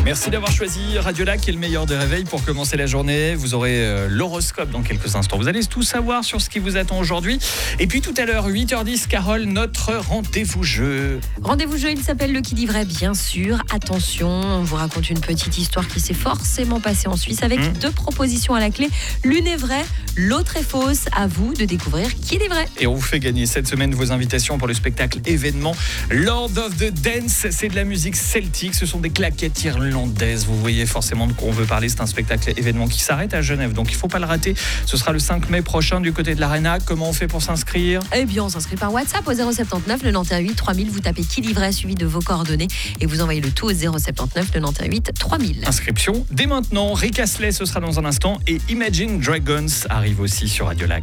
Merci d'avoir choisi Radio Lac, qui est le meilleur des réveils pour commencer la journée. Vous aurez l'horoscope dans quelques instants. Vous allez tout savoir sur ce qui vous attend aujourd'hui. Et puis tout à l'heure, 8h10, Carole, notre rendez-vous jeu. Rendez-vous jeu, il s'appelle le qui dit vrai, bien sûr. Attention, on vous raconte une petite histoire qui s'est forcément passée en Suisse avec deux propositions à la clé. L'une est vraie, l'autre est fausse. À vous de découvrir qui dit vrai. Et on vous fait gagner cette semaine vos invitations pour le spectacle événement Lord of the Dance. C'est de la musique celtique, ce sont des claquettes irlandaises. Vous voyez forcément de quoi on veut parler. C'est un spectacle événement qui s'arrête à Genève, donc il ne faut pas le rater. Ce sera le 5 mai prochain du côté de l'Arena. Comment on fait pour s'inscrire ? Eh bien, on s'inscrit par WhatsApp au 079 918 3000. Vous tapez qui dit vrai suivi de vos coordonnées et vous envoyez le tout au 079 918 3000. Inscription dès maintenant. Rick Astley, ce sera dans un instant. Et Imagine Dragons arrive aussi sur Radio Lac.